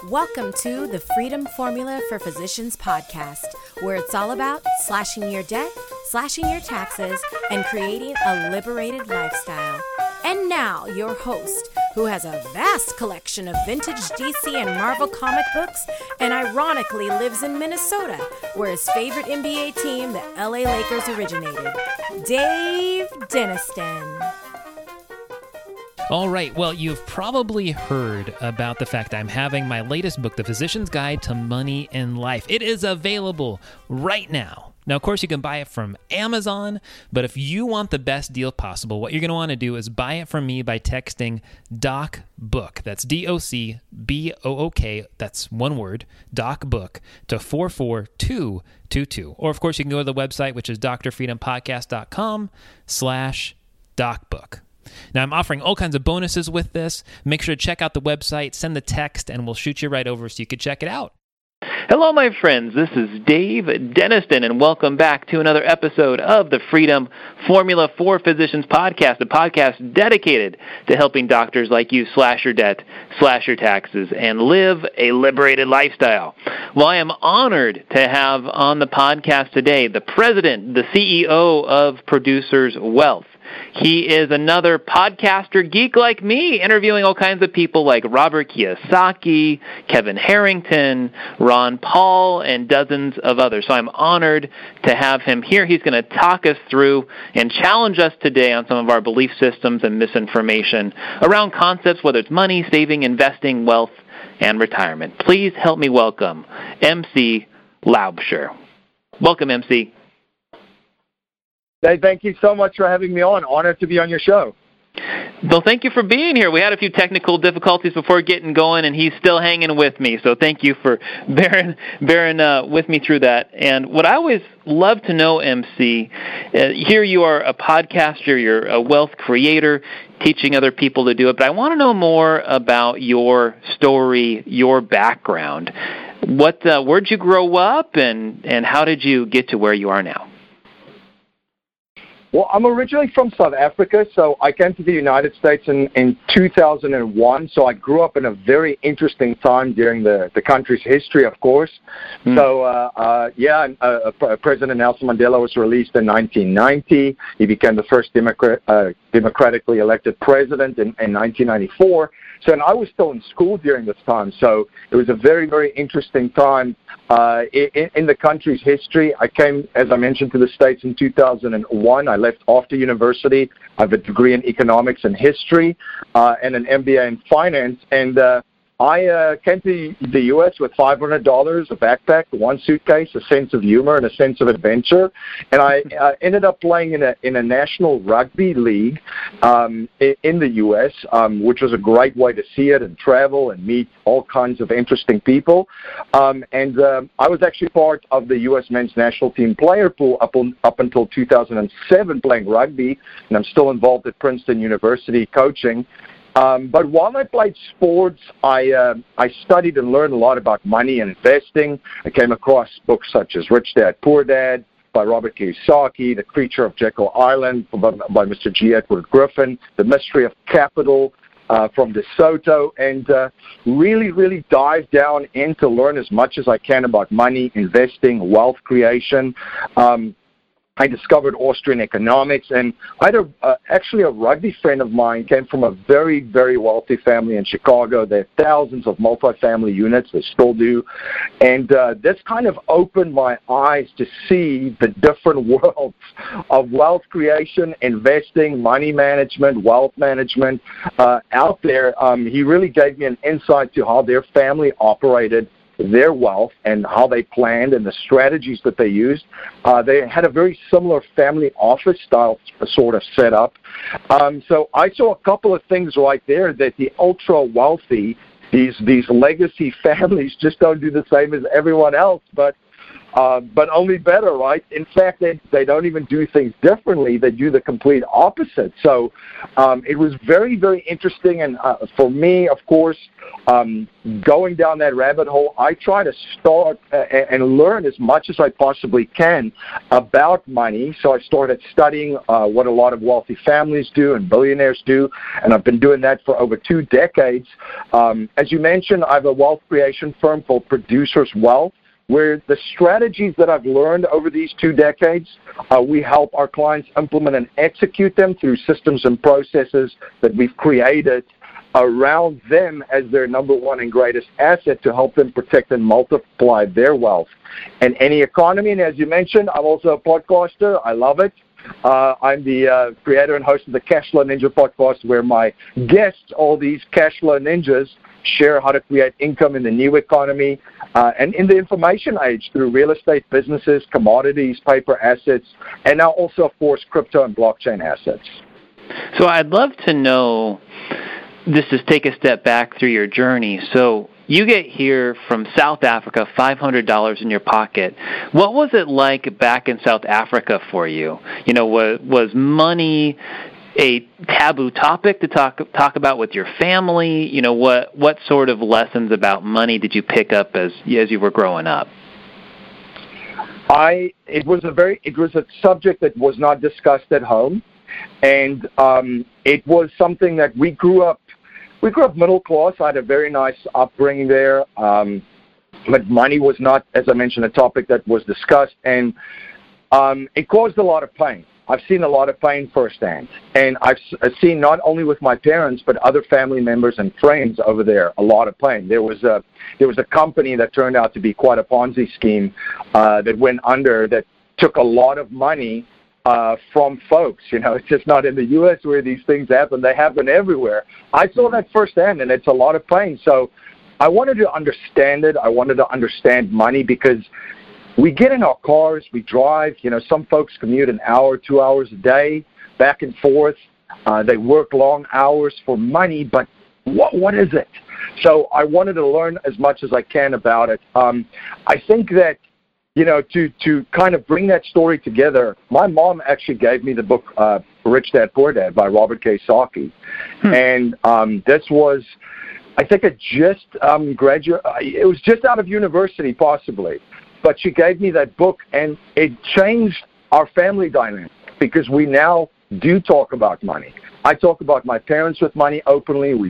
Welcome to the Freedom Formula for Physicians podcast, where it's all about slashing your debt, slashing your taxes, and creating a liberated lifestyle. And now, your host, who has a vast collection of vintage DC and Marvel comic books, and ironically lives in Minnesota, where his favorite NBA team, the LA Lakers, originated, Dave Denniston. All right, well, you've probably heard about the fact I'm having my latest book, The Physician's Guide to Money and Life. It is available right now. Now, of course, you can buy it from Amazon, but if you want the best deal possible, what you're going to want to do is buy it from me by texting DocBook. That's DocBook, that's one word, DocBook, to 44222. Or, of course, you can go to the website, which is drfreedompodcast.com/DocBook. Now, I'm offering all kinds of bonuses with this. Make sure to check out the website, send the text, and we'll shoot you right over so you can check it out. Hello, my friends. This is Dave Denniston, and welcome back to another episode of the Freedom Formula for Physicians podcast, a podcast dedicated to helping doctors like you slash your debt, slash your taxes, and live a liberated lifestyle. Well, I am honored to have on the podcast today the president, the CEO of Producers Wealth. He is another podcaster geek like me, interviewing all kinds of people like Robert Kiyosaki, Kevin Harrington, Ron Paul, and dozens of others. So I'm honored to have him here. He's going to talk us through and challenge us today on some of our belief systems and misinformation around concepts, whether it's money, saving, investing, wealth, and retirement. Please help me welcome MC Laubscher. Welcome, MC. Hey, thank you so much for having me on. Honored to be on your show. Well, thank you for being here. We had a few technical difficulties before getting going, and he's still hanging with me. So thank you for bearing with me through that. And what I always love to know, MC, here you are a podcaster, you're a wealth creator, teaching other people to do it. But I want to know more about your story, your background. Where'd you grow up, and how did you get to where you are now? Well, I'm originally from South Africa, so I came to the United States in 2001. So I grew up in a very interesting time during the country's history, of course. So, President Nelson Mandela was released in 1990. He became the first democratically elected president in 1994. So, and I was still in school during this time. So it was a very, very interesting time in the country's history. I came, as I mentioned, to the States in 2001. I left after university. I have a degree in economics and history and an MBA in finance. And I came to the U.S. with $500, a backpack, one suitcase, a sense of humor, and a sense of adventure. And I ended up playing in a national rugby league in the U.S., which was a great way to see it and travel and meet all kinds of interesting people. I was actually part of the U.S. men's national team player pool up until 2007 playing rugby, and I'm still involved at Princeton University coaching. But while I played sports, I studied and learned a lot about money and investing. I came across books such as Rich Dad, Poor Dad by Robert Kiyosaki, The Creature of Jekyll Island by Mr. G. Edward Griffin, The Mystery of Capital from DeSoto, and really, really dive down in to learn as much as I can about money, investing, wealth creation. I discovered Austrian economics, and I had actually a rugby friend of mine came from a very, very wealthy family in Chicago. They have thousands of multifamily units. They still do. And this kind of opened my eyes to see the different worlds of wealth creation, investing, money management, wealth management out there. He really gave me an insight to how their family operated their wealth and how they planned and the strategies that they used. They had a very similar family office style sort of setup. So I saw a couple of things right there that the ultra wealthy, these legacy families just don't do the same as everyone else. But but only better, right? In fact, they don't even do things differently. They do the complete opposite. So it was very, very interesting. And for me, of course, going down that rabbit hole, I try to start and learn as much as I possibly can about money. So I started studying what a lot of wealthy families do and billionaires do, and I've been doing that for over 2 decades. As you mentioned, I have a wealth creation firm called Producers Wealth, where the strategies that I've learned over these 2 decades, we help our clients implement and execute them through systems and processes that we've created around them as their number one and greatest asset to help them protect and multiply their wealth in any economy. And as you mentioned, I'm also a podcaster. I love it. I'm the creator and host of the Cashflow Ninja podcast, where my guests, all these Cashflow Ninjas, share how to create income in the new economy and in the information age through real estate businesses, commodities, paper assets, and now also, of course, crypto and blockchain assets. So I'd love to know, this is take a step back through your journey. So you get here from South Africa, $500 in your pocket. What was it like back in South Africa for you? You know, was money a taboo topic to talk about with your family? You know, what sort of lessons about money did you pick up as you were growing up? It was a subject that was not discussed at home, and it was something that we grew up middle class. I had a very nice upbringing there, but money was not, as I mentioned, a topic that was discussed, and it caused a lot of pain. I've seen a lot of pain firsthand, and I've seen not only with my parents but other family members and friends over there a lot of pain. There was a company that turned out to be quite a Ponzi scheme that went under, that took a lot of money from folks. You know, it's just not in the U.S. where these things happen. They happen everywhere. I saw that firsthand, and it's a lot of pain. So I wanted to understand it. I wanted to understand money, because we get in our cars, we drive. You know, some folks commute an hour, 2 hours a day, back and forth. They work long hours for money, but what is it? So I wanted to learn as much as I can about it. I think that, you know, to kind of bring that story together, my mom actually gave me the book Rich Dad Poor Dad by Robert Kiyosaki. And this was, I think, it was just out of university possibly. But she gave me that book, and it changed our family dynamic, because we now do talk about money. I talk about my parents with money openly. We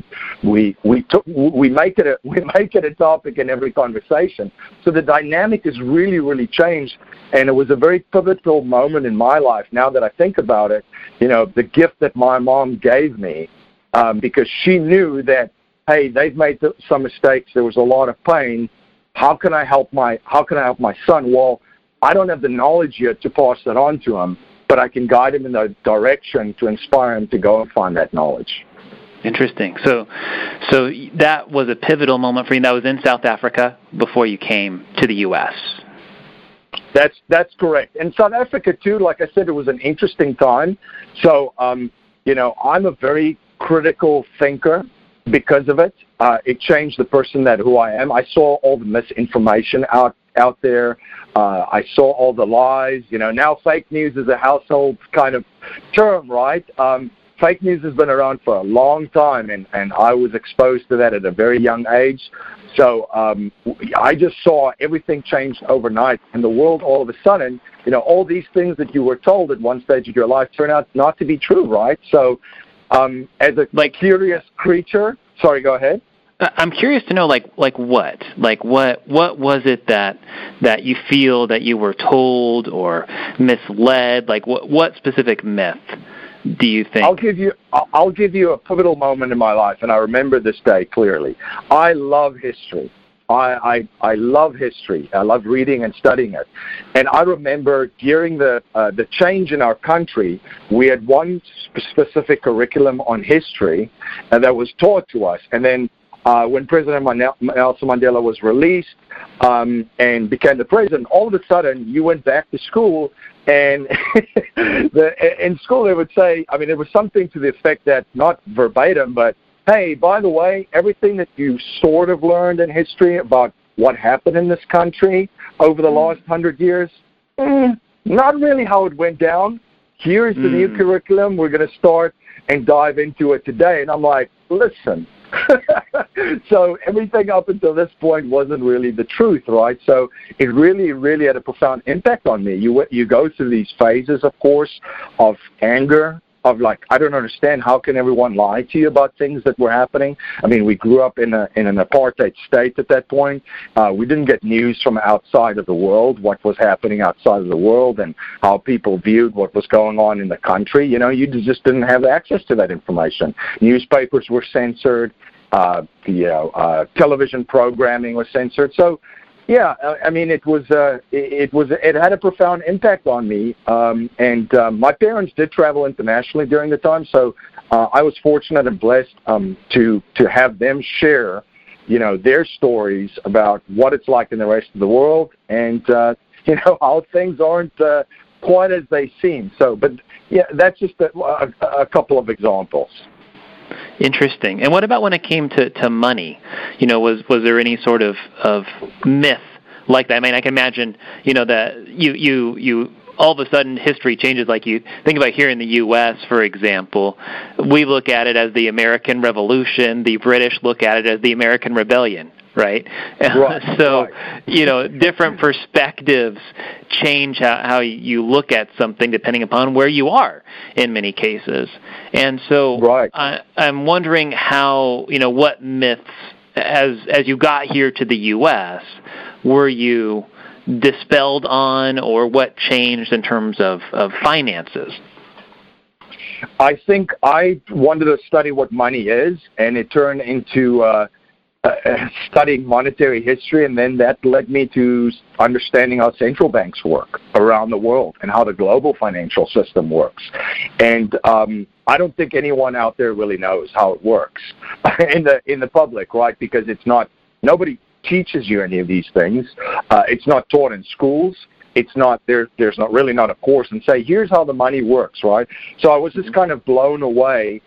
make it a topic in every conversation. So the dynamic has really, really changed, and it was a very pivotal moment in my life. Now that I think about it, you know, the gift that my mom gave me, because she knew that, hey, they've made some mistakes. There was a lot of pain. How can I help my son? Well, I don't have the knowledge yet to pass that on to him, but I can guide him in the direction to inspire him to go and find that knowledge. Interesting. So that was a pivotal moment for you. That was in South Africa before you came to the U.S. That's correct. In South Africa too, like I said, it was an interesting time. So you know, I'm a very critical thinker. Because of it, it changed the person who I am. I saw all the misinformation out there. I saw all the lies. You know, now fake news is a household kind of term, right? Fake news has been around for a long time, and I was exposed to that at a very young age. So I just saw everything changed overnight, and the world all of a sudden, you know, all these things that you were told at one stage of your life turn out not to be true, right? So as a curious creature, sorry, go ahead. I'm curious to know, what was it that you feel that you were told or misled? Like, what specific myth do you think? I'll give you a pivotal moment in my life, and I remember this day clearly. I love history. I love history. I love reading and studying it. And I remember during the change in our country, we had one specific curriculum on history that was taught to us. And then when President Nelson Mandela was released and became the president, all of a sudden you went back to school, and in school they would say, I mean, it was something to the effect that, not verbatim, but hey, by the way, everything that you sort of learned in history about what happened in this country over the last 100 years, not really how it went down. Here's the new curriculum. We're going to start and dive into it today. And I'm like, listen. So everything up until this point wasn't really the truth, right? So it really, really had a profound impact on me. You go through these phases, of course, of anger, of like, I don't understand, how can everyone lie to you about things that were happening? I mean, we grew up in an apartheid state at that point. We didn't get news from outside of the world, what was happening outside of the world and how people viewed what was going on in the country. You know, you just didn't have access to that information. Newspapers were censored. The television programming was censored. So, yeah, I mean, it had a profound impact on me. And my parents did travel internationally during the time, so I was fortunate and blessed to have them share, you know, their stories about what it's like in the rest of the world, and you know, how things aren't quite as they seem. So, but yeah, that's just a couple of examples. Interesting. And what about when it came to money? You know, was there any sort of myth like that? I mean, I can imagine, you know, that you all of a sudden history changes. Like you think about here in the U.S., for example, we look at it as the American Revolution. The British look at it as the American Rebellion. Right. So, you know, different perspectives change how you look at something depending upon where you are in many cases. And so I'm wondering how, you know, what myths, as you got here to the U.S., were you dispelled on, or what changed in terms of finances? I think I wanted to study what money is, and it turned into studying monetary history, and then that led me to understanding how central banks work around the world and how the global financial system works. And I don't think anyone out there really knows how it works in the public, right? Because nobody teaches you any of these things. It's not taught in schools. It's not there's not really not a course and say, here's how the money works, right? So I was just kind of blown away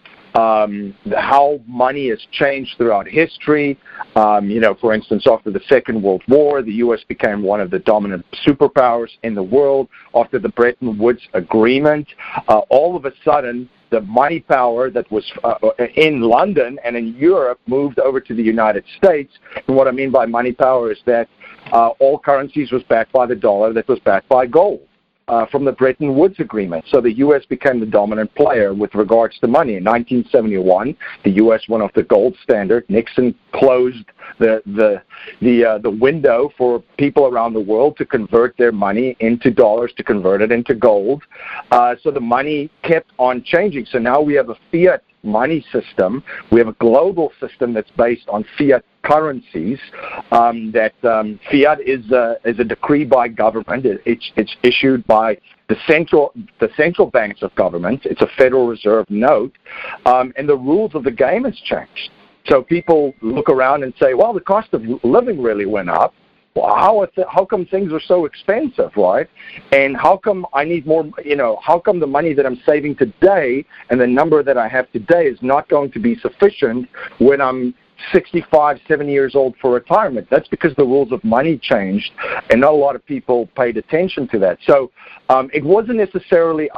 how money has changed throughout history. You know, for instance, after the Second World War, the U.S. became one of the dominant superpowers in the world. After the Bretton Woods Agreement, all of a sudden, the money power that was in London and in Europe moved over to the United States. And what I mean by money power is that all currencies was backed by the dollar that was backed by gold. From the Bretton Woods Agreement. So the U.S. became the dominant player with regards to money. In 1971, the U.S. went off the gold standard. Nixon closed the window for people around the world to convert their money into dollars, to convert it into gold. So the money kept on changing. So now we have a fiat money system. We have a global system that's based on fiat currencies. Fiat is a decree by government. It's issued by the central banks of government. It's a Federal Reserve note, and the rules of the game has changed. So people look around and say, well, the cost of living really went up. Well, how come things are so expensive, right? And how come I need more, you know, how come the money that I'm saving today and the number that I have today is not going to be sufficient when I'm 65, 70 years old for retirement? That's because the rules of money changed, and not a lot of people paid attention to that. So it wasn't necessarily,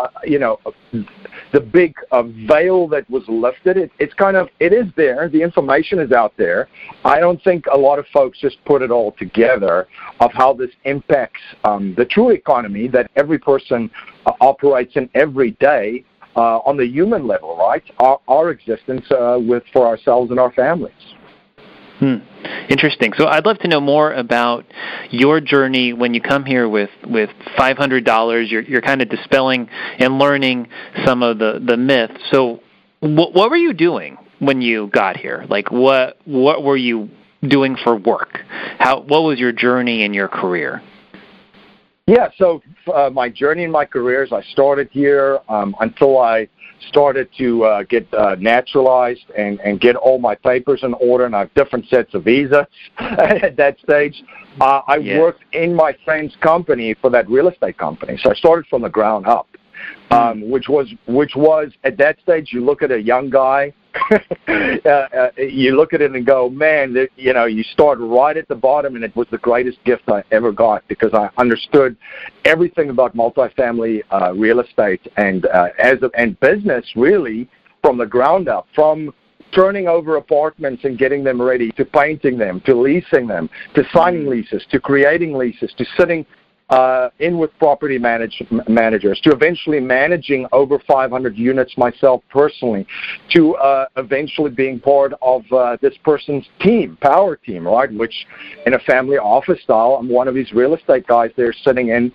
the big veil that was lifted. It is there. The information is out there. I don't think a lot of folks just put it all together of how this impacts the true economy that every person operates in every day on the human level, right? Our existence for ourselves and our families. Interesting. So I'd love to know more about your journey when you come here with $500. You're kind of dispelling and learning some of the myths. So what were you doing when you got here? Like what were you doing for work? What was your journey in your career? Yeah, so my journey in my career is I started here until I started to get naturalized and get all my papers in order, and I have different sets of visas at that stage. I worked in my friend's company for that real estate company, so I started from the ground up, which was at that stage, you look at a young guy you look at it and go, man, you start right at the bottom, and it was the greatest gift I ever got because I understood everything about multifamily real estate and business really from the ground up, from turning over apartments and getting them ready, to painting them, to leasing them, to signing leases, to creating leases, to sitting in with property managers, to eventually managing over 500 units myself personally, to eventually being part of this person's team, power team, right? Which, in a family office style, I'm one of these real estate guys there sitting in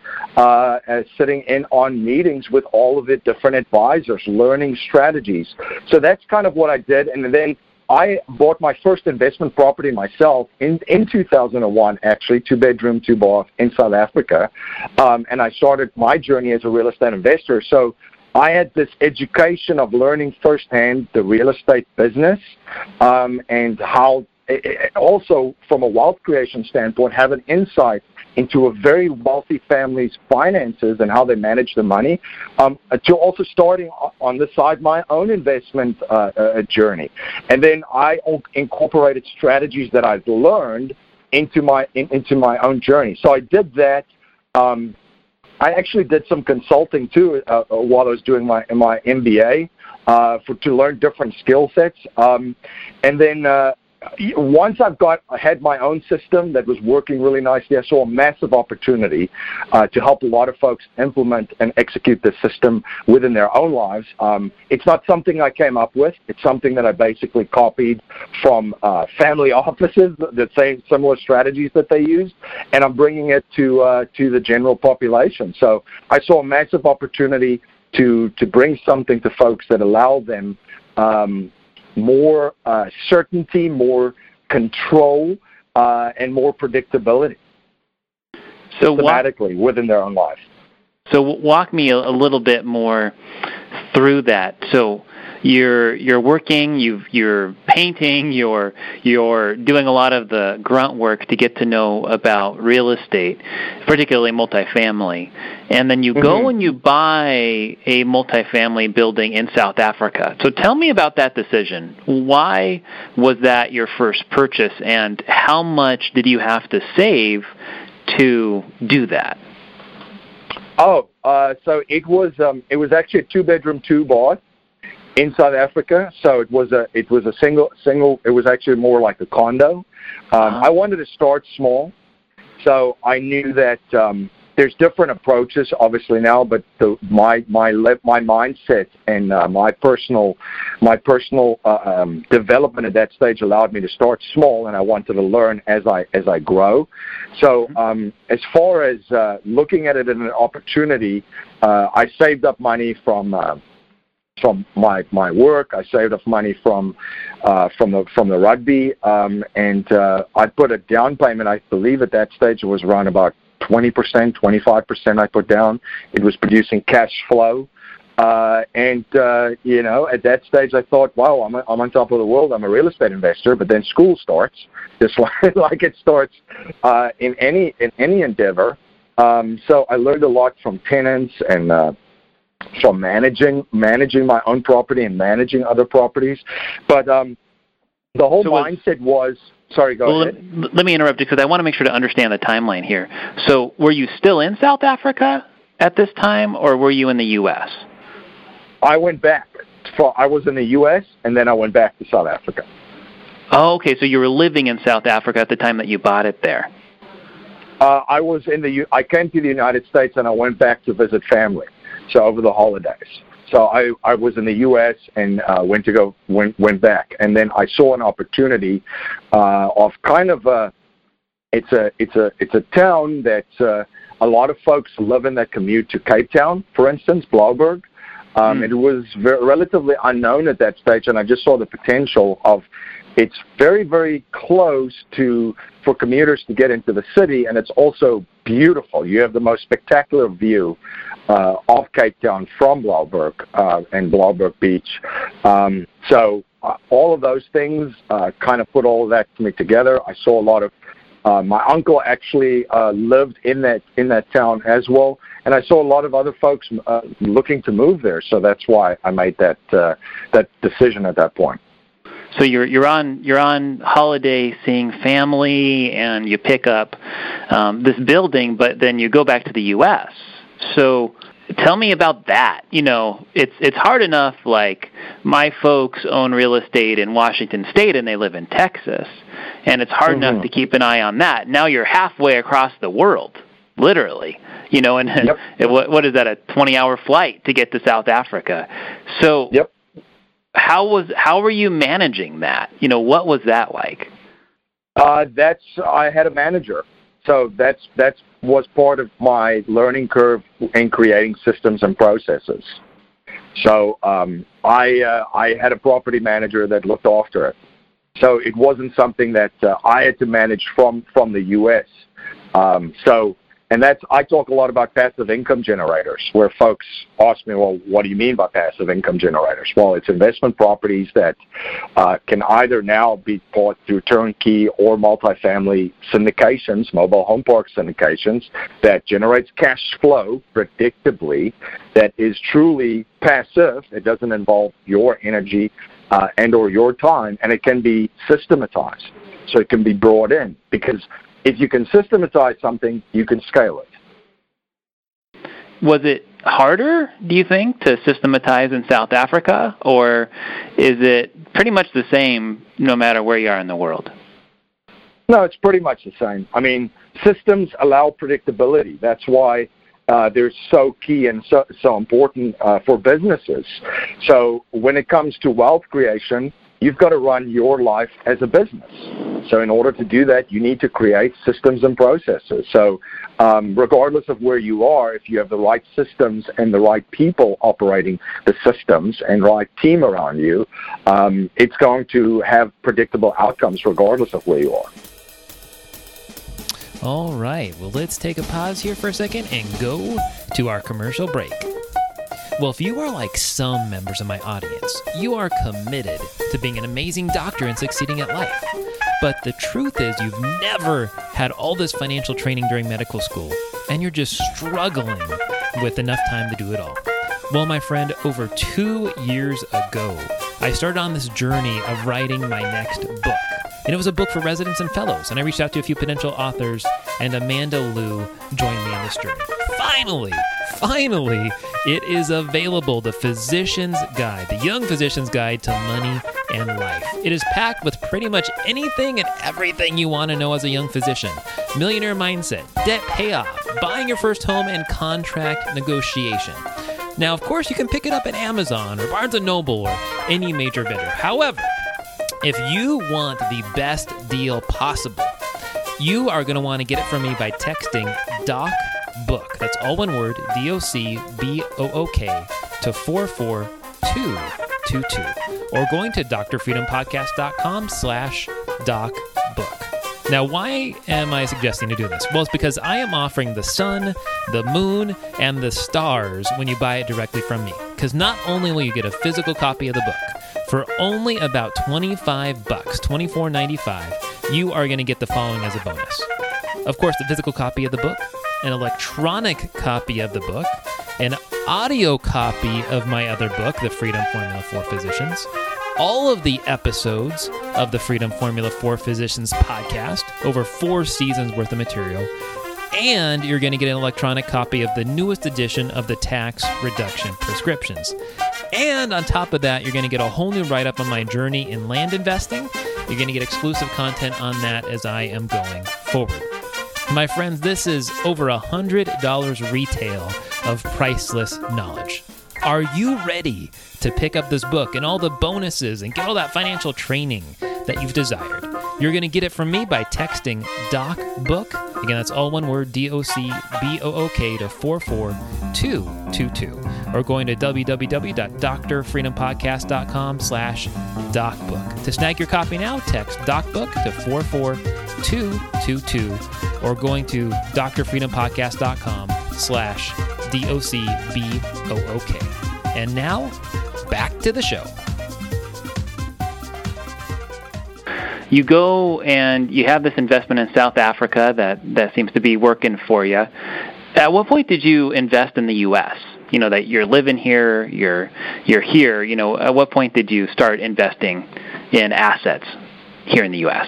on meetings with all of the different advisors, learning strategies. So that's kind of what I did, and then I bought my first investment property myself in 2001, actually, 2-bedroom, 2-bath in South Africa, and I started my journey as a real estate investor. So I had this education of learning firsthand the real estate business and how, also from a wealth creation standpoint, have an insight into a very wealthy family's finances and how they manage the money, to also starting on the side my own investment journey. And then I incorporated strategies that I've learned into my own journey. So I did that. I actually did some consulting too while I was doing my MBA to learn different skill sets. And then once had my own system that was working really nicely, I saw a massive opportunity to help a lot of folks implement and execute this system within their own lives. It's not something I came up with. It's something that I basically copied from family offices, the same similar strategies that they used, and I'm bringing it to the general population. So I saw a massive opportunity to bring something to folks that allow them more certainty, more control, and more predictability systematically within their own lives. So walk me a little bit more through that. So you're working, you're painting, you're doing a lot of the grunt work to get to know about real estate, particularly multifamily, and then you go and you buy a multifamily building in South Africa. So tell me about that decision. Why was that your first purchase, and how much did you have to save to do that? So it was actually a 2-bedroom, 2-bath in South Africa. So it was a single. It was actually more like a condo. I wanted to start small, so I knew that there's different approaches, obviously now, but my mindset and my personal development at that stage allowed me to start small, and I wanted to learn as I grow. So as far as looking at it as an opportunity, I saved up money from my work. I saved up money from the rugby, and I put a down payment. I believe at that stage it was around about 20%, 25% I put down. It was producing cash flow. And at that stage I thought, wow, I'm on top of the world. I'm a real estate investor. But then school starts, just like it starts in any endeavor. So I learned a lot from tenants and from managing my own property and managing other properties. But the whole mindset was... Sorry, go ahead. Let me interrupt you because I want to make sure to understand the timeline here. So were you still in South Africa at this time, or were you in the U.S.? I went back. I was in the U.S., and then I went back to South Africa. Oh, okay. So you were living in South Africa at the time that you bought it there. I came to the United States, and I went back to visit family, so over the holidays. So I was in the U.S. and went back, and then I saw an opportunity of kind of it's a town that a lot of folks live in that commute to Cape Town, for instance, Blouberg. It was relatively unknown at that stage, and I just saw the potential of. It's very, very close for commuters to get into the city, and it's also beautiful. You have the most spectacular view of Cape Town from Blouberg and Blouberg Beach. So all of those things kind of put all of that to me together. I saw a lot of my uncle actually lived in that town as well, and I saw a lot of other folks looking to move there. So that's why I made that decision at that point. So you're on holiday seeing family, and you pick up this building, but then you go back to the U.S. So tell me about that. It's hard enough. Like, my folks own real estate in Washington State, and they live in Texas, and it's hard enough to keep an eye on that. Now you're halfway across the world, literally. And Yep. what is that? A 20-hour flight to get to South Africa. So. Yep. How were you managing that? What was that like? I had a manager, so that was part of my learning curve in creating systems and processes. So I had a property manager that looked after it. So it wasn't something that I had to manage from the U.S. And I talk a lot about passive income generators, where folks ask me, well, what do you mean by passive income generators? Well, it's investment properties that can either now be bought through turnkey or multifamily syndications, mobile home park syndications, that generates cash flow predictably, that is truly passive. It doesn't involve your energy and or your time, and it can be systematized. So it can be brought in, because if you can systematize something, you can scale it. Was it harder, do you think, to systematize in South Africa, or is it pretty much the same no matter where you are in the world? No, it's pretty much the same. I mean, systems allow predictability. That's why they're so key and so important for businesses. So when it comes to wealth creation, you've got to run your life as a business. So in order to do that, you need to create systems and processes. So regardless of where you are, if you have the right systems and the right people operating the systems and right team around you, it's going to have predictable outcomes regardless of where you are. All right. Well, let's take a pause here for a second and go to our commercial break. Well, if you are like some members of my audience, you are committed to being an amazing doctor and succeeding at life. But the truth is, you've never had all this financial training during medical school, and you're just struggling with enough time to do it all. Well, my friend, over 2 years ago, I started on this journey of writing my next book. And it was a book for residents and fellows, and I reached out to a few potential authors, and Amanda Liu joined me on this journey. Finally, it is available, The Physician's Guide, the Young Physician's Guide to Money and Life. It is packed with pretty much anything and everything you want to know as a young physician. Millionaire mindset, debt payoff, buying your first home, and contract negotiation. Now, of course, you can pick it up at Amazon or Barnes & Noble or any major vendor. However, if you want the best deal possible, you are going to want to get it from me by texting DocBook. That's all one word, DocBook, to 44222, or going to drfreedompodcast.com/DocBook. Now, why am I suggesting to do this? Well, it's because I am offering the sun, the moon, and the stars when you buy it directly from me. Because not only will you get a physical copy of the book, for only about $25, $24.95, you are going to get the following as a bonus. Of course, the physical copy of the book, an electronic copy of the book, an audio copy of my other book, The Freedom Formula for Physicians, all of the episodes of the Freedom Formula for Physicians podcast, over 4 seasons worth of material, and you're going to get an electronic copy of the newest edition of the tax reduction prescriptions. And on top of that, you're going to get a whole new write-up on my journey in land investing. You're going to get exclusive content on that as I am going forward. My friends, this is over $100 retail of priceless knowledge. Are you ready to pick up this book and all the bonuses and get all that financial training that you've desired? You're going to get it from me by texting DocBook. Again, that's all one word, DocBook, to 44222, or going to www.drfreedompodcast.com/DocBook. To snag your copy now, text DocBook to 44222, or going to drfreedompodcast.com/DocBook. And now, back to the show. You go and you have this investment in South Africa that seems to be working for you. At what point did you invest in the U.S.? You know, that you're living here, you're here. You know, at what point did you start investing in assets here in the U.S.?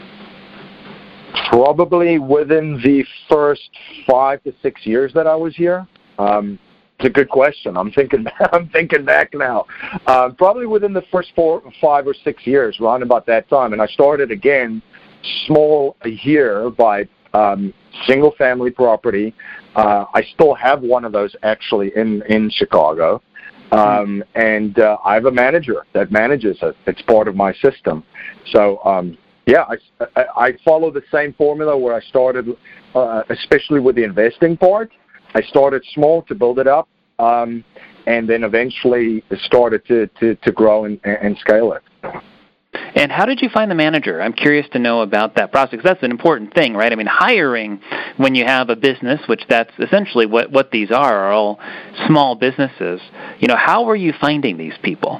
Probably within the first 5 to 6 years that I was here. It's a good question. I'm thinking back now. Probably within the first 5 or 6 years, around about that time. And I started again small here by single-family property. I still have one of those actually in Chicago. And I have a manager that manages it. It's part of my system. So, I follow the same formula where I started, especially with the investing part. I started small to build it up, and then eventually started to grow and scale it. And how did you find the manager? I'm curious to know about that process, because that's an important thing, right? I mean, hiring when you have a business, which that's essentially what these are all small businesses. You know, how were you finding these people?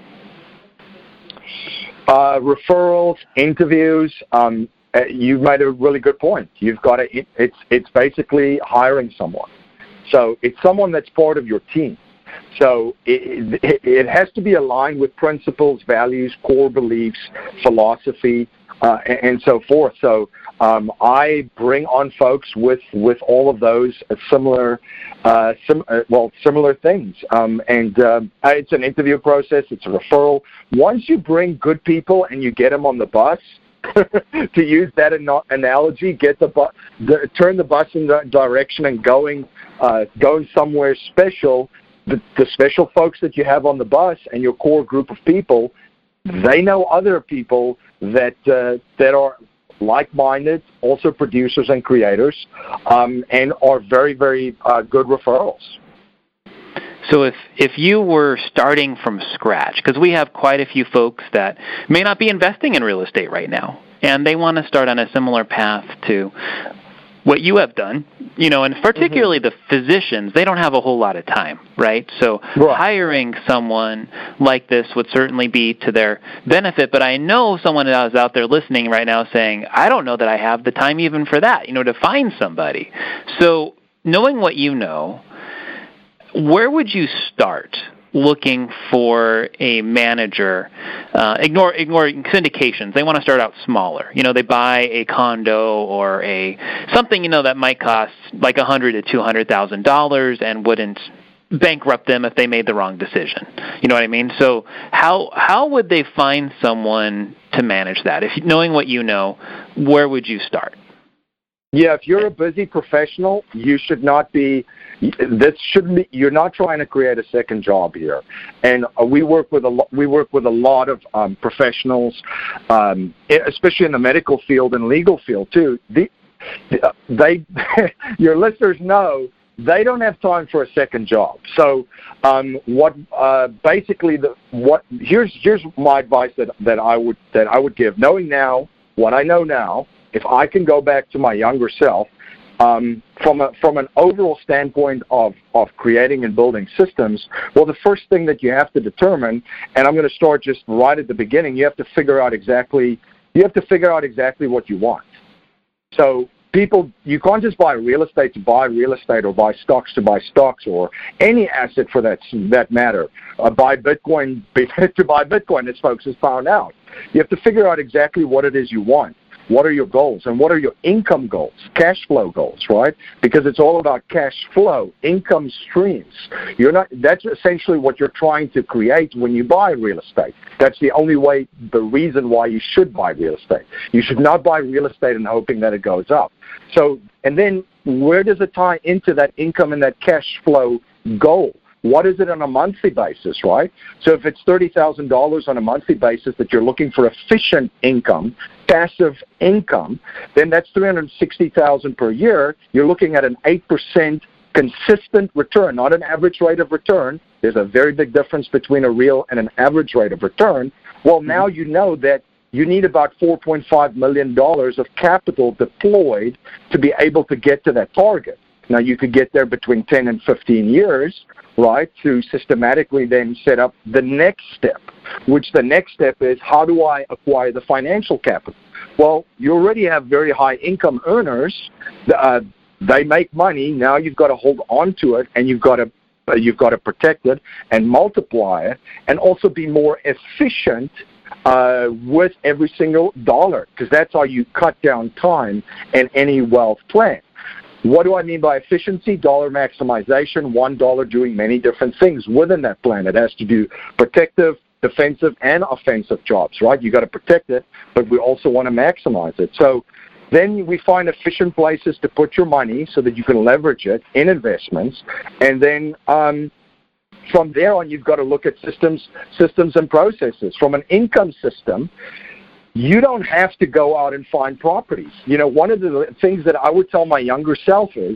Referrals, interviews. You've made a really good point. You've got to. It's basically hiring someone. So it's someone that's part of your team. So it has to be aligned with principles, values, core beliefs, philosophy, and so forth. So I bring on folks with all of those similar things. It's an interview process. It's a referral. Once you bring good people and you get them on the bus, to use that analogy, turn the bus in that direction and going somewhere special. The special folks that you have on the bus and your core group of people, they know other people that are like-minded, also producers and creators, and are very, very good referrals. So if you were starting from scratch, because we have quite a few folks that may not be investing in real estate right now, and they want to start on a similar path to what you have done, you know, and particularly the physicians, they don't have a whole lot of time, right? So hiring someone like this would certainly be to their benefit, but I know someone that is out there listening right now saying, I don't know that I have the time even for that, you know, to find somebody. So knowing what you know, where would you start looking for a manager? Ignore syndications. They want to start out smaller. You know, they buy a condo or something, you know, that might cost like $100,000 to $200,000 and wouldn't bankrupt them if they made the wrong decision. You know what I mean? So how would they find someone to manage that? If knowing what you know, where would you start? Yeah, if you're a busy professional, you should not be. You're not trying to create a second job here. And we work with a lot of professionals, especially in the medical field and legal field too. Your listeners know they don't have time for a second job. So here's my advice that I would give. Knowing now what I know now, if I can go back to my younger self, from an overall standpoint of creating and building systems, well, the first thing that you have to determine, and I'm going to start just right at the beginning, you have to figure out exactly what you want. So you can't just buy real estate to buy real estate, or buy stocks to buy stocks, or any asset for that matter. Buy Bitcoin to buy Bitcoin, as folks have found out. You have to figure out exactly what it is you want. What are your goals, and what are your income goals, cash flow goals, right? Because it's all about cash flow, income streams. That's essentially what you're trying to create when you buy real estate. That's the reason why you should buy real estate. You should not buy real estate and hoping that it goes up. So, and then where does it tie into that income and that cash flow goal? What is it on a monthly basis, right? So if it's $30,000 on a monthly basis that you're looking for efficient income, passive income, then that's $360,000 per year. You're looking at an 8% consistent return, not an average rate of return. There's a very big difference between a real and an average rate of return. Well, now you know that you need about $4.5 million of capital deployed to be able to get to that target. Now, you could get there between 10 and 15 years, right, to systematically then set up the next step, which the next step is, how do I acquire the financial capital? Well, you already have very high income earners. They make money. Now you've got to hold on to it, and you've got to protect it and multiply it, and also be more efficient with every single dollar, because that's how you cut down time in any wealth plan. What do I mean by efficiency? Dollar maximization, $1 doing many different things within that plan. It has to do protective, defensive, and offensive jobs, right? You got to protect it, but we also want to maximize it. So then we find efficient places to put your money so that you can leverage it in investments. And then from there on, you've got to look at systems and processes. From an income system, you don't have to go out and find properties. One of the things that I would tell my younger self is,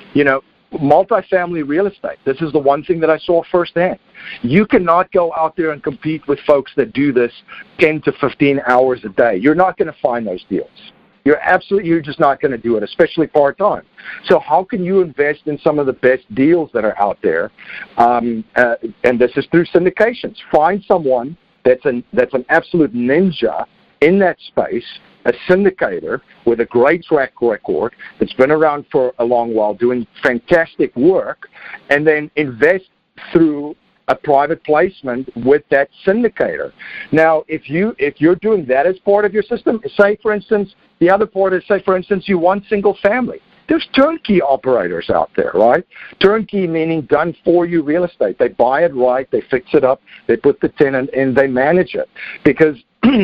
multifamily real estate. This is the one thing that I saw firsthand. You cannot go out there and compete with folks that do this 10 to 15 hours a day. You're not going to find those deals. You're just not going to do it, especially part-time. So how can you invest in some of the best deals that are out there? And this is through syndications. Find someone that's an absolute ninja in that space, a syndicator with a great track record that's been around for a long while doing fantastic work, and then invest through a private placement with that syndicator. Now, if you're doing that as part of your system, say, for instance, the other part is, say, for instance, you want single family. There's turnkey operators out there, right? Turnkey meaning done for you real estate. They buy it right, they fix it up, they put the tenant in, they manage it. Because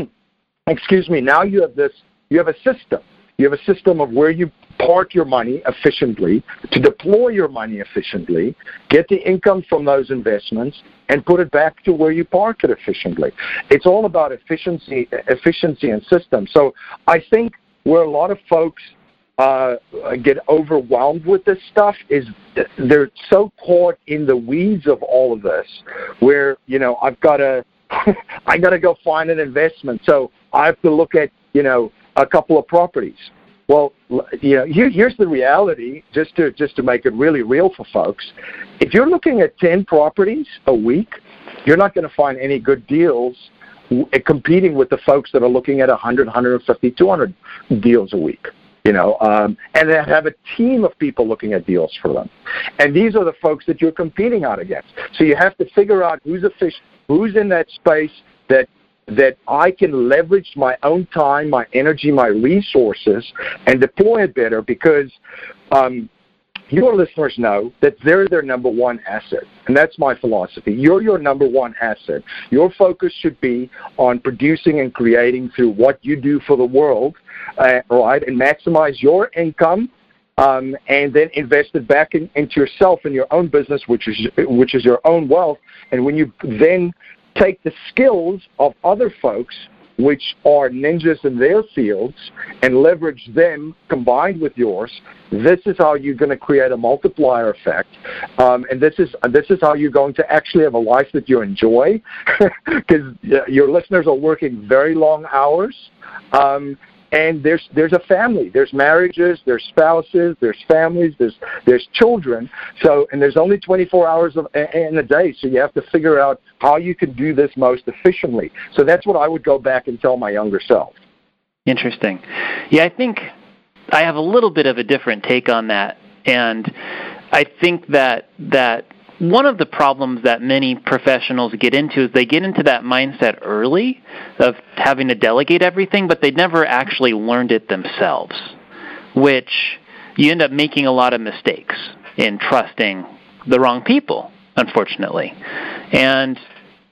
now you have a system. You have a system of where you park your money efficiently, to deploy your money efficiently, get the income from those investments, and put it back to where you park it efficiently. It's all about efficiency and system. So I think where a lot of folks get overwhelmed with this stuff is they're so caught in the weeds of all of this, where I got to go find an investment, so I have to look at a couple of properties. Well, here's the reality, just to make it really real for folks. If you're looking at 10 properties a week, you're not going to find any good deals competing with the folks that are looking at 100, 150, 200 deals a week. And they have a team of people looking at deals for them. And these are the folks that you're competing out against. So you have to figure out who's in that space that I can leverage my own time, my energy, my resources, and deploy it better, because your listeners know that they're their number one asset. And that's my philosophy. You're your number one asset. Your focus should be on producing and creating through what you do for the world, right? And maximize your income, and then invest it back into yourself and your own business, which is your own wealth. And when you then take the skills of other folks, which are ninjas in their fields, and leverage them combined with yours, this is how you're going to create a multiplier effect. And this is how you're going to actually have a life that you enjoy, because your listeners are working very long hours. And there's a family, there's marriages, there's spouses, there's families, there's children. So, and there's only 24 hours in a day, so you have to figure out how you can do this most efficiently. So that's what I would go back and tell my younger self. Interesting. Yeah, I think I have a little bit of a different take on that, and I think that one of the problems that many professionals get into is they get into that mindset early of having to delegate everything, but they never actually learned it themselves, which you end up making a lot of mistakes in trusting the wrong people, unfortunately. And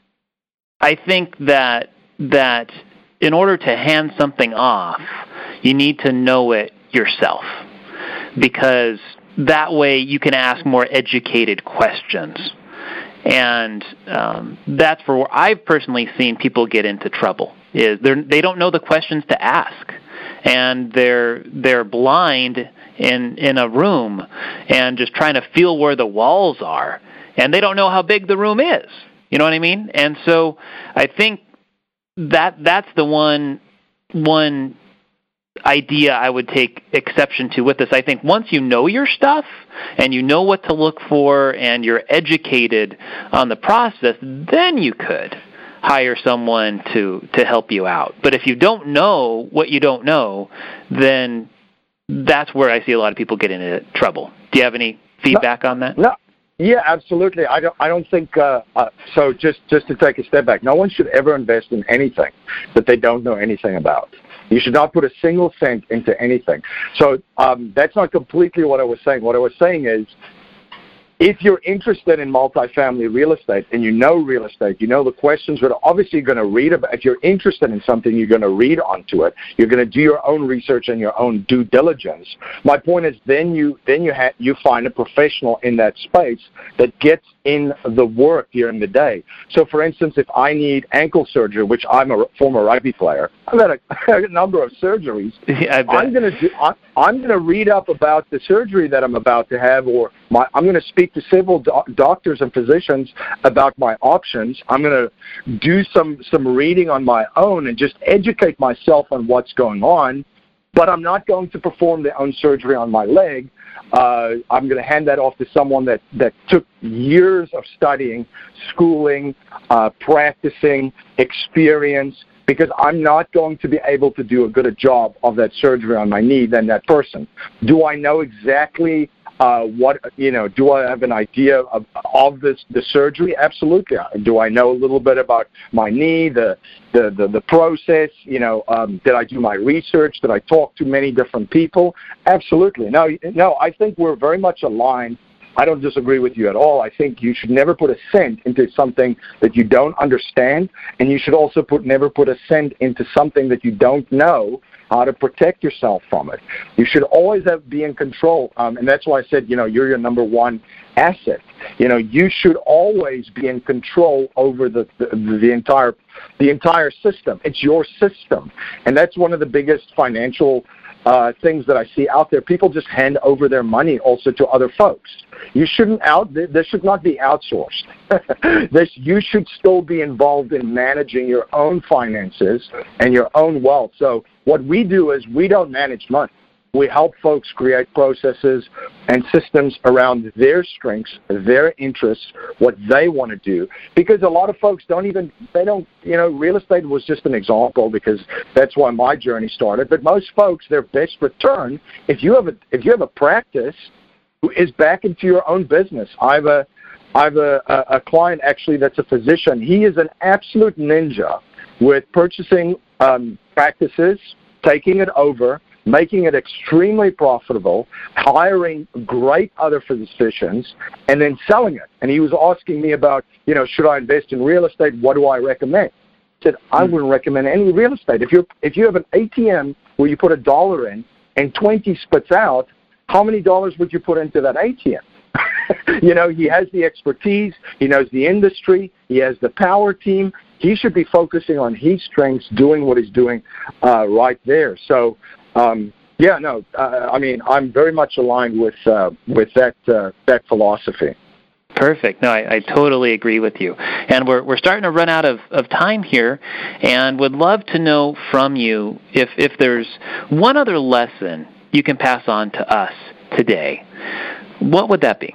I think that in order to hand something off, you need to know it yourself, because that way you can ask more educated questions. And that's where I've personally seen people get into trouble, is they don't know the questions to ask. And they're blind in a room and just trying to feel where the walls are. And they don't know how big the room is. You know what I mean? And so I think that's the one idea I would take exception to with this. I think once you know your stuff and you know what to look for and you're educated on the process, then you could hire someone to help you out. But if you don't know what you don't know, then that's where I see a lot of people get into trouble. Do you have any feedback on that? Yeah, absolutely. I don't think so. Just to take a step back, no one should ever invest in anything that they don't know anything about. You should not put a single cent into anything. So that's not completely what I was saying. What I was saying is, if you're interested in multifamily real estate and you know real estate, you know the questions that obviously you're going to read about. If you're interested in something, you're going to read onto it. You're going to do your own research and your own due diligence. My point is, then you find a professional in that space that gets in the work during the day. So, for instance, if I need ankle surgery, which I'm a former rugby player, I've had a number of surgeries. Yeah, I'm going to read up about the surgery that I'm about to have, or I'm going to speak to several doctors and physicians about my options. I'm going to do some reading on my own and just educate myself on what's going on, but I'm not going to perform their own surgery on my leg. I'm going to hand that off to someone that took years of studying, schooling, practicing, experience, because I'm not going to be able to do a good job of that surgery on my knee than that person. Do I know exactly do I have an idea of the surgery? Absolutely. Do I know a little bit about my knee, the process? Did I do my research? Did I talk to many different people? Absolutely. No, I think we're very much aligned. I don't disagree with you at all. I think you should never put a cent into something that you don't understand, and you should also never put a cent into something that you don't know how to protect yourself from it. You should always be in control, and that's why I said, you're your number one asset. You should always be in control over the entire system. It's your system, and that's one of the biggest financial things that I see out there. People just hand over their money also to other folks. This should not be outsourced. You should still be involved in managing your own finances and your own wealth. So what we do is we don't manage money. We help folks create processes and systems around their strengths, their interests, what they want to do. Because a lot of folks real estate was just an example because that's why my journey started. But most folks, their best return, if you have a practice, is back into your own business. I have a client actually that's a physician. He is an absolute ninja with purchasing practices, taking it over, making it extremely profitable, hiring great other physicians, and then selling it. And he was asking me about, should I invest in real estate? What do I recommend? I said, I wouldn't recommend any real estate. If you have an ATM where you put $1 in and 20 spits out, how many dollars would you put into that ATM? He has the expertise. He knows the industry. He has the power team. He should be focusing on his strengths, doing what he's doing right there. So, I'm very much aligned with that philosophy. Perfect. No, I totally agree with you. And we're starting to run out of time here, and would love to know from you if there's one other lesson you can pass on to us today. What would that be?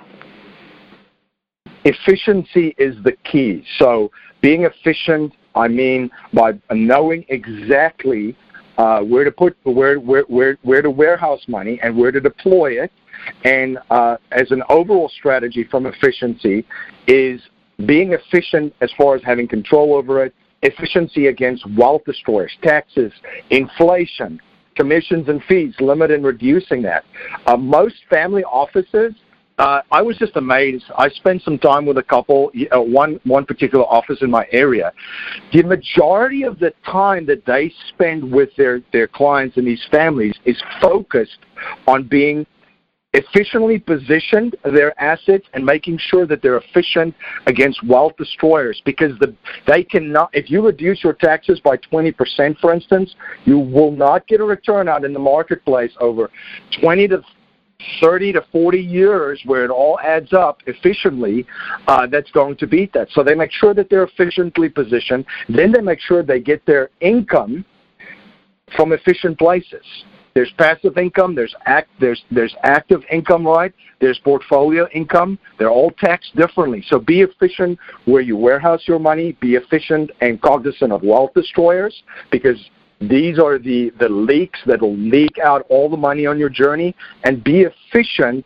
Efficiency is the key. So being efficient, I mean by knowing exactly where to warehouse money and where to deploy it. And as an overall strategy from efficiency is being efficient as far as having control over it, efficiency against wealth destroyers, taxes, inflation, commissions and fees, limit and reducing that. Most family offices, I was just amazed. I spent some time with a couple, one particular office in my area. The majority of the time that they spend with their clients and these families is focused on being efficiently positioned their assets and making sure that they're efficient against wealth destroyers, because they cannot, if you reduce your taxes by 20%, for instance, you will not get a return out in the marketplace over 20 to 30 to 40 years where it all adds up efficiently, that's going to beat that. So they make sure that they're efficiently positioned. Then they make sure they get their income from efficient places. There's passive income, there's active income, right? There's portfolio income. They're all taxed differently. So be efficient where you warehouse your money. Be efficient and cognizant of wealth destroyers, because these are the leaks that will leak out all the money on your journey. And be efficient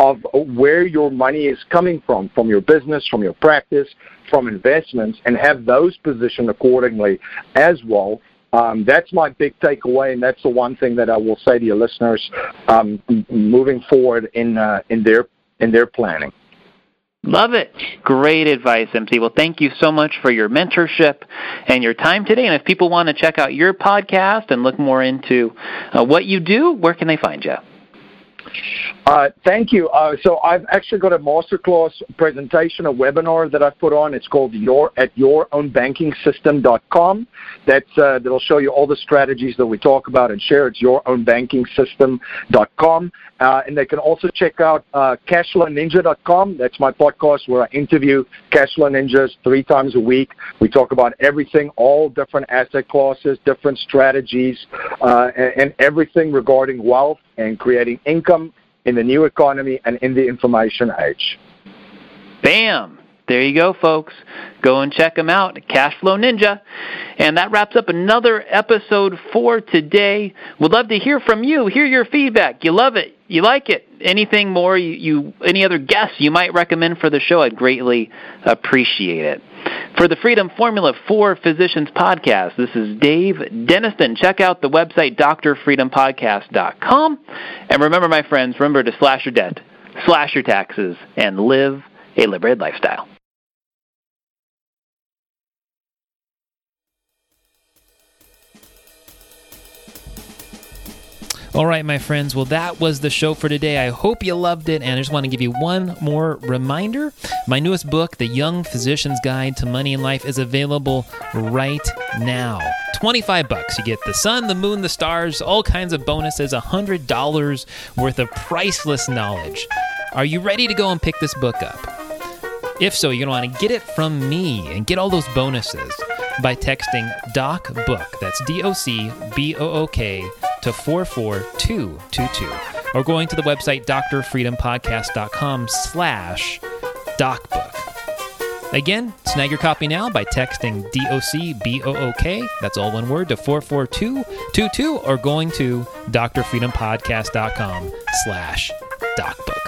of where your money is coming from your business, from your practice, from investments, and have those positioned accordingly as well. That's my big takeaway, and that's the one thing that I will say to your listeners moving forward in their planning. Love it. Great advice, MC. Well, thank you so much for your mentorship and your time today. And if people want to check out your podcast and look more into what you do, where can they find you? Thank you. So I've actually got a masterclass presentation, a webinar that I put on. It's called at yourownbankingsystem.com. That'll show you all the strategies that we talk about and share. It's yourownbankingsystem.com. And they can also check out cashflowninja.com. That's my podcast where I interview cashflow ninjas 3 times a week. We talk about everything, all different asset classes, different strategies, and everything regarding wealth and creating income in the new economy and in the information age. Bam! There you go, folks. Go and check them out, Cashflow Ninja. And that wraps up another episode for today. We'd love to hear from you, hear your feedback. You love it? You like it? Anything more? Any other guests you might recommend for the show? I'd greatly appreciate it. For the Freedom Formula for Physicians podcast, this is Dave Denniston. Check out the website, drfreedompodcast.com. And remember, my friends, remember to slash your debt, slash your taxes, and live a liberated lifestyle. All right, my friends. Well, that was the show for today. I hope you loved it, and I just want to give you one more reminder. My newest book, The Young Physician's Guide to Money and Life, is available right now. $25. You get the sun, the moon, the stars, all kinds of bonuses, $100 worth of priceless knowledge. Are you ready to go and pick this book up? If so, you're going to want to get it from me and get all those bonuses by texting DocBook, that's DOCBOOK, to 44222, or going to the website drfreedompodcast.com/DocBook. Again, snag your copy now by texting DOCBOOK, that's all one word, to 44222, or going to drfreedompodcast.com/DocBook.